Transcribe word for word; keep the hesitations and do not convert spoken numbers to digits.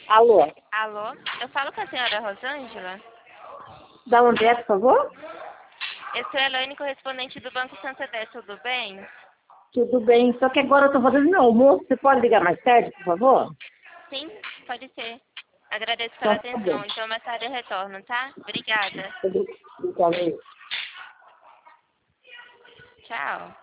Alô? Alô? Eu falo com a senhora Rosângela? Da onde é, por favor? Eu sou a Elaine, correspondente do Banco Santander, tudo bem? Tudo bem, só que agora eu tô fazendo meu almoço. Você pode ligar mais tarde, por favor? Sim, pode ser. Agradeço pela Então, tá bom. atenção. Então, mais tarde eu retorno, tá? Obrigada. Obrigada. Tchau.